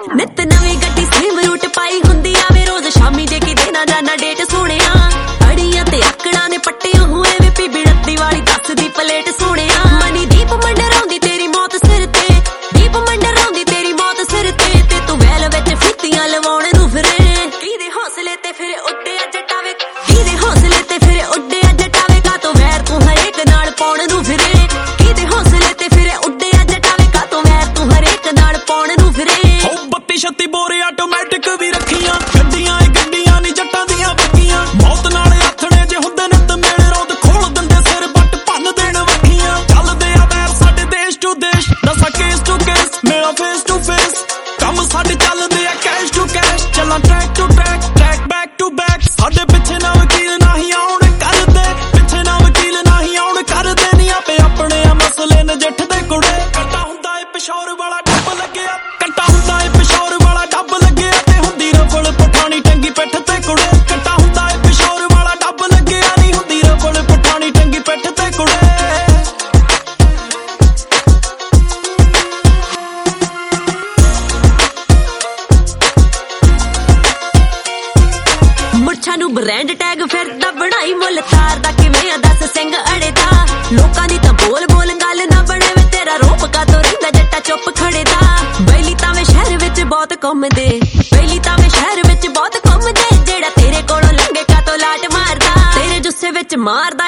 ਨਿਤ ਨਵੀਂ ਗੱਡੀ ਸੇਮ ਰੂਟ ਪਾਈ ਹੁੰਦੀ ਆਵੇ ਰੋਜ਼ ਸ਼ਾਮੀ ਜੇ ਕਿ ਦੇਣਾ ਜਾਣਾ ਡੇਟ ਸੋਹਣਿਆ ਅੜੀਆਂ ਤੇ ਆਕੜਾਂ ਦੇ ਪੱਟੇ ਹੋਏ ਵੇ ਪੀ ਬਿੜਤੀ ਵਾਲੀ ਦੱਸਦੀ ਪਲੇਟ ਸੋਹਣਿਆ ਮਨੀ ਦੀਪ ਮੰਡਰਾਉਂਦੀ ਤੇਰੀ ਮੌਤ ਸਿਰ ਤੇ ਦੀਪ ਮੰਡਰਾਉਂਦੀ ਤੇਰੀ ਮੌਤ ਸਿਰ ਤੇ ਤੂੰ ਵੈਲ ਵਿੱਚ ਫਿੱਤੀਆਂ ਲਵਾਉਣ ਨੂੰ ਫਿਰੇ ਕਿਹਦੇ ਹੌਸਲੇ ਤੇ ਫਿਰ ਉੱਡੇ ਜਟਾਵੇ ਕਿਹਦੇ ਹੌਸਲੇ ਤੇ ਫਿਰ ਉੱਡੇ ਜਟਾਵੇ ਕਾ ਤੂੰ ਵੈਰ ਤੂੰ ਹਰੇਕ ਨਾਲ ਪਾਉਣ ਨੂੰ ਫਿਰੇ ਕਿਹਦੇ ਹੌਸਲੇ ਤੇ ਫਿਰ ਉੱਡੇ ਜਟਾਵੇ ਕਾ ਤੂੰ ਵੈਰ ਤੂੰ ਹਰੇਕ ਨਾਲ ਪਾਉਣ ਨੂੰ ਫਿਰੇ 32-36 ਬੋਰੇ ਆਟੋਮੈਟਿਕ ਵੀ ਰੱਖੀਆਂ ਗੱਡੀਆਂ ਏ ਗੱਡੀਆਂ ਨੀ ਜੱਟਾਂ ਦੀਆਂ ਬੱਕੀਆਂ ਮੌਤ ਨਾਲ ਆਥਣੇ ਜੇ ਹੁੰਦੇ ਨਿੱਤ ਮੇਲੇ ਰੋਦ ਖੋਲ ਦਿੰਦੇ ਸਿਰ ਬੱਟ ਭੰਨ ਦੇਣ ਵੱਖੀਆਂ ਚੱਲਦੇ ਆ ਵੈਰ ਸਾਡੇ ਦੇਸ਼ ਟੂ ਦੇਸ਼ ਦੱਸਾਂ ਕੇਸ ਟੂ ਕੇਸ ਮੇਰਾ ਫੇਸ ਟੂ ਫੇਸ ਕੰਮ ਸਾਡੇ ਚੱਲਦੇ ਆ ਕੈਸ਼ ਟੂ ਕੈਸ਼ ਚੱਲਾਂ track to track track back to back ਸਾਡੇ ਪਿੱਛੇ ਨਾ ਵਕੀਲ ਨਹੀਂ ਆਉਣ ਕਰਦੇ ਪਿੱਛੇ ਨਾ ਵਕੀਲ ਨਹੀਂ ਆਉਣ ਕਰਦੇ ਨੀ ਆਪੇ ਆਪਣੇ ਆ ਮਸਲੇ ਨਜਿੱਠਦੇ ਕੁੜੇ ਕੱਟਾ ਹੁੰਦਾ ਏ ਪਿਸ਼ੌਰ ਵਾਲਾ ਡੱਬ ਲੱਗਿਆ ਕੱਟਾ ਹੁੰਦਾ ਏ ਪਿਸ਼ੌਰ ਵਾਲਾ ਡੱਬ ਲੱਗਿਆ ਤੇ ਹੁੰਦੀ ਰਫਲ ਪਠਾਣੀ ਟੰਗੀ ਪਿੱਠ ਤੇ ਕੁੜੇ ਕੱਟਾ ਹੁੰਦਾ ਏ ਪਿਸ਼ੌਰ ਵਾਲਾ ਡੱਬ ਲੱਗਿਆ ਨਹੀਂ ਹੁੰਦੀ ਰਫਲ ਪਠਾਣੀ ਟੰਗੀ ਪਿੱਠ ਤੇ ਕੁੜੇ ਮੁੱਛਾਂ ਨੂੰ ਬ੍ਰਾਂਡ ਟੈਗ ਫਿਰਦਾ ਬਣਾਈ ਮੁੱਲ ਤਾਰ ਦਾ ਕਿਵੇਂ ਆ ਦੱਸ ਸਿੰਘ ਅੜੇ ਦਾ ਲੋਕਾਂ ਦੀ ਤਾਂ ਬੋਲ ਬੋਲ ਗੱਲ ਨਾ ਬਣੇ ਵੇ ਤੇਰਾ ਰੂਪ ਕਾ ਤੋ ਰਹਿੰਦਾ ਜੱਟਾ ਚੁੱਪ ਖੜੇ ਦਾ ਬੈਲੀ ਤਾਂ ਵੇ ਸ਼ਹਿਰ ਵਿੱਚ ਬਹੁਤ ਘੁੰਮਦੇ ਬੈਲੀ ਤਾਂ ਵੇ ਸ਼ਹਿਰ ਵਿੱਚ ਬਹੁਤ ਘੁੰਮਦੇ ਜਿਹੜਾ ਤੇਰੇ ਕੋਲੋਂ ਲੰਘੇ ਕਾ ਤੋ ਲਾਟ ਮਾਰਦਾ ਤੇਰੇ ਜੁੱਸੇ ਵਿੱਚ ਮਾਰਦਾ